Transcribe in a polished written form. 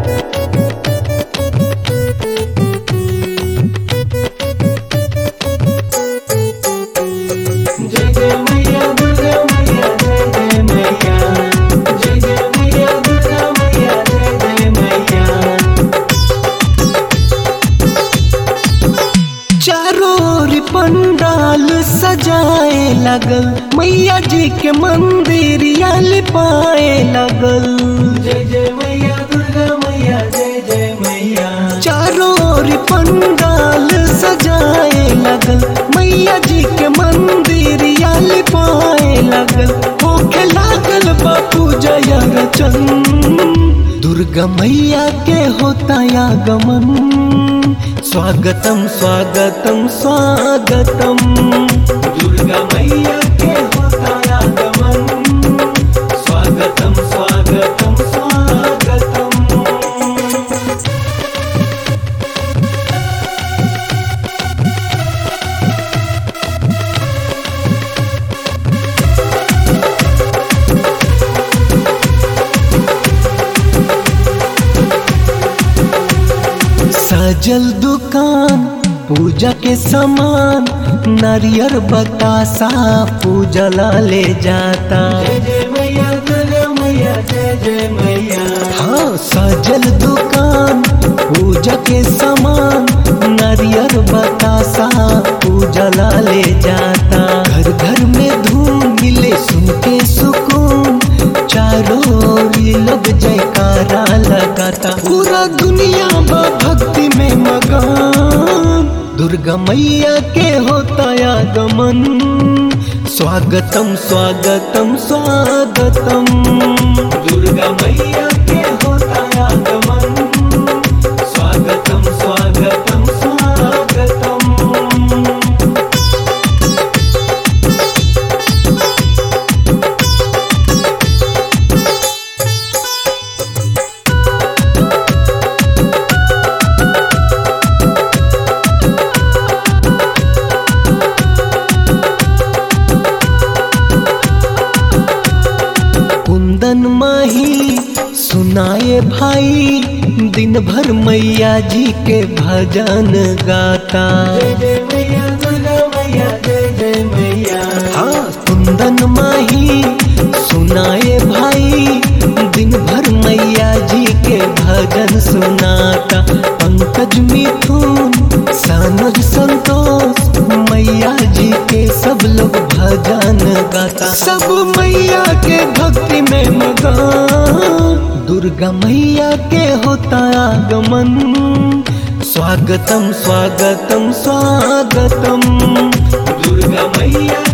पंडाल सजाए लगल, मैया जी के मंदिर लिपाए लगल। जय जय मैया दुर्गा मैया, जय जय मैया। चारों ओर पंडाल सजाए लगल, मैया जी के मंदिर लिपाए लगल। होके लागल बापू जय रचन, दुर्गा मैया के होता आगमन। स्वागतम स्वागतम स्वागतम, दुर्गा मैया के होता आगमन। स्वागतम स्वागतम स्वागतम। सजल दुकान पूजा के सामान, नारियल बतासा पूजा ला ले जाता। जय जय मैया दुर्गा मैया, जय जय मैया। हाँ सजल दुकान पूजा के सामान, नारियल बतासा पूजा ला ले जाता। घर घर में धूम मिले सुन के सुकून, चारों ओर लोग जयकारा लगाता। पूरा दुनिया भक्ति में मगन, दुर्गा मैया के होता आगमन। स्वागतम स्वागतम स्वागतम, दुर्गा मैया के होता आगमन। स्वागतम स्वागतम स्वागतम। कुंदन माही सुनाए भाई, दिन भर मैया जी के भजन गाता। जय जय मैया दुर्गा मैया, जय जय मैया। हाँ कुंदन माही सुनाए भाई, दिन भर मैया जी के भजन सुनाता। पंकज मिथुन सानुज संतोष, मैया जी के सब लोग भजन गाता। सब मैया के भक्ति में मगन, दुर्गा मैया के होता आगमन। स्वागतम स्वागतम स्वागतम, दुर्गा मैया